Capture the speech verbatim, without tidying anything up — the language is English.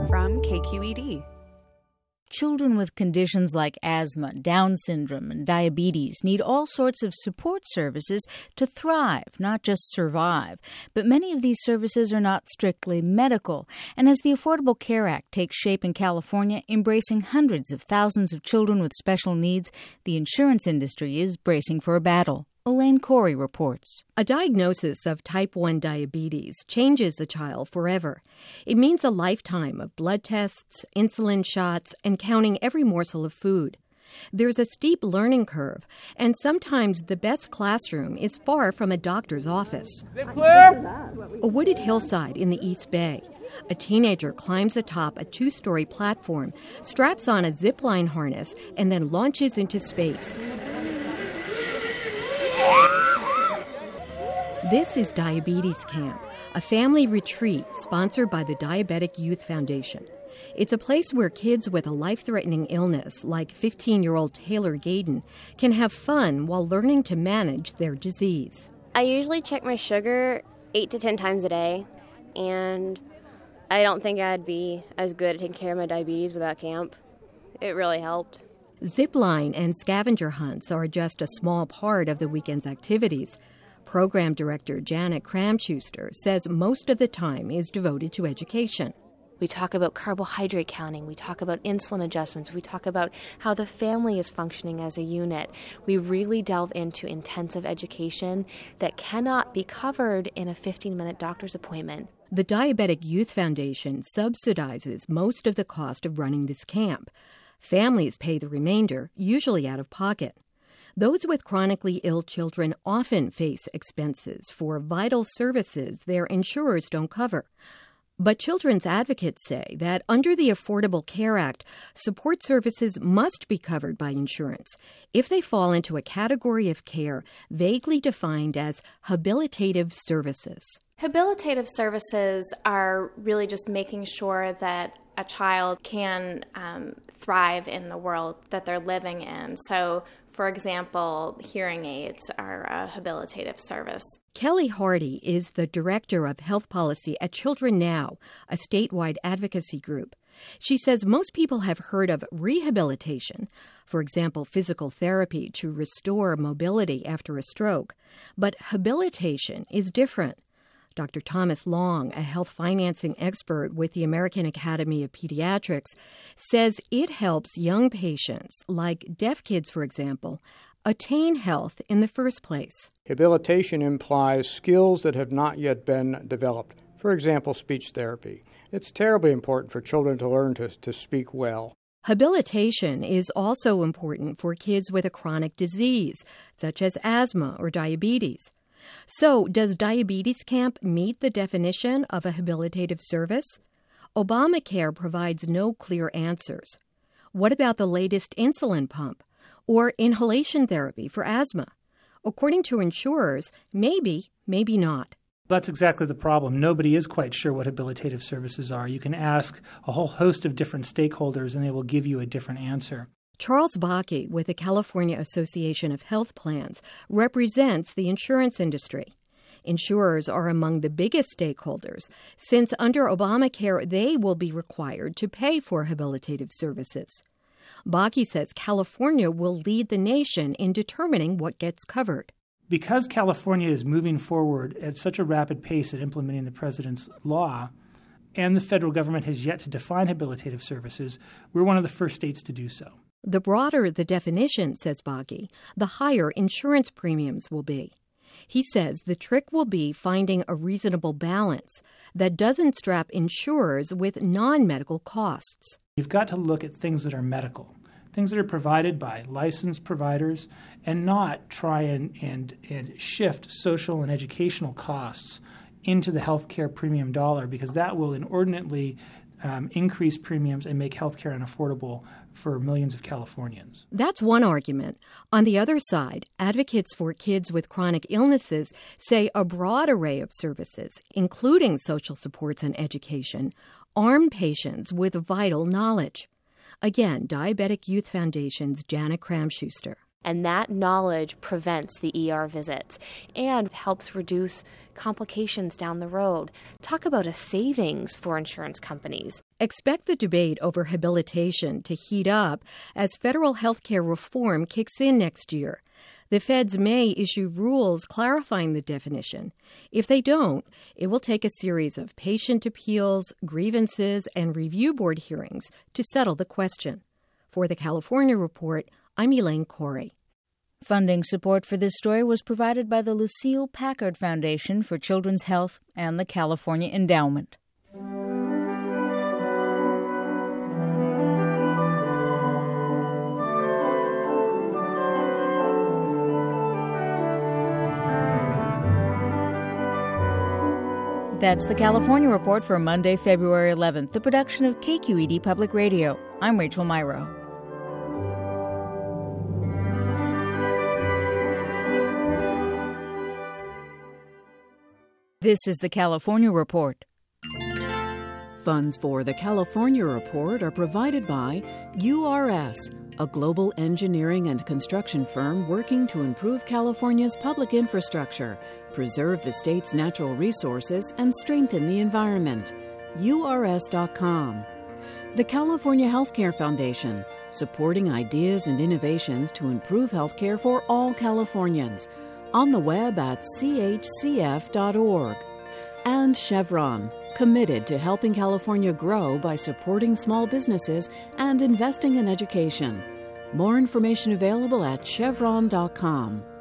from K Q E D. Children with conditions like asthma, Down syndrome, and diabetes need all sorts of support services to thrive, not just survive. But many of these services are not strictly medical. And as the Affordable Care Act takes shape in California, embracing hundreds of thousands of children with special needs, the insurance industry is bracing for a battle. Elaine Corey reports. A diagnosis of type one diabetes changes a child forever. It means a lifetime of blood tests, insulin shots, and counting every morsel of food. There's a steep learning curve, and sometimes the best classroom is far from a doctor's office. A wooded hillside in the East Bay. A teenager climbs atop a two-story platform, straps on a zip-line harness, and then launches into space. This is Diabetes Camp, a family retreat sponsored by the Diabetic Youth Foundation. It's a place where kids with a life-threatening illness, like fifteen-year-old Taylor Gaden, can have fun while learning to manage their disease. I usually check my sugar eight to ten times a day, and I don't think I'd be as good at taking care of my diabetes without camp. It really helped. Zipline and scavenger hunts are just a small part of the weekend's activities. Program Director Janet Kramschuster says most of the time is devoted to education. We talk about carbohydrate counting. We talk about insulin adjustments. We talk about how the family is functioning as a unit. We really delve into intensive education that cannot be covered in a fifteen-minute doctor's appointment. The Diabetic Youth Foundation subsidizes most of the cost of running this camp. Families pay the remainder, usually out of pocket. Those with chronically ill children often face expenses for vital services their insurers don't cover. But children's advocates say that under the Affordable Care Act, support services must be covered by insurance if they fall into a category of care vaguely defined as habilitative services. Habilitative services are really just making sure that a child can um, thrive in the world that they're living in. So, for example, hearing aids are a habilitative service. Kelly Hardy is the Director of Health Policy at Children Now, a statewide advocacy group. She says most people have heard of rehabilitation, for example, physical therapy to restore mobility after a stroke. But habilitation is different. Doctor Thomas Long, a health financing expert with the American Academy of Pediatrics, says it helps young patients, like deaf kids, for example, attain health in the first place. Habilitation implies skills that have not yet been developed. For example, speech therapy. It's terribly important for children to learn to, to speak well. Habilitation is also important for kids with a chronic disease, such as asthma or diabetes. So, does Diabetes Camp meet the definition of a habilitative service? Obamacare provides no clear answers. What about the latest insulin pump or inhalation therapy for asthma? According to insurers, maybe, maybe not. That's exactly the problem. Nobody is quite sure what habilitative services are. You can ask a whole host of different stakeholders and they will give you a different answer. Charles Bakke with the California Association of Health Plans represents the insurance industry. Insurers are among the biggest stakeholders, since under Obamacare they will be required to pay for habilitative services. Bakke says California will lead the nation in determining what gets covered. Because California is moving forward at such a rapid pace at implementing the president's law, and the federal government has yet to define habilitative services, we're one of the first states to do so. The broader the definition, says Bakke, the higher insurance premiums will be. He says the trick will be finding a reasonable balance that doesn't strap insurers with non-medical costs. You've got to look at things that are medical, things that are provided by licensed providers, and not try and, and, and shift social and educational costs into the healthcare premium dollar, because that will inordinately um, increase premiums and make healthcare unaffordable for millions of Californians. That's one argument. On the other side, advocates for kids with chronic illnesses say a broad array of services, including social supports and education, arm patients with vital knowledge. Again, Diabetic Youth Foundation's Janet Kramschuster. And that knowledge prevents the E R visits and helps reduce complications down the road. Talk about a savings for insurance companies. Expect the debate over habilitation to heat up as federal health care reform kicks in next year. The feds may issue rules clarifying the definition. If they don't, it will take a series of patient appeals, grievances, and review board hearings to settle the question. For the California Report, I'm Elaine Corey. Funding support for this story was provided by the Lucille Packard Foundation for Children's Health and the California Endowment. That's the California Report for Monday, February eleventh, the production of K Q E D Public Radio. I'm Rachel Myrow. This is the California Report. Funds for the California Report are provided by U R S, a global engineering and construction firm working to improve California's public infrastructure, preserve the state's natural resources, and strengthen the environment. U R S dot com. The California Healthcare Foundation, supporting ideas and innovations to improve healthcare for all Californians. On the web at C H C F dot org. And Chevron, committed to helping California grow by supporting small businesses and investing in education. More information available at Chevron dot com.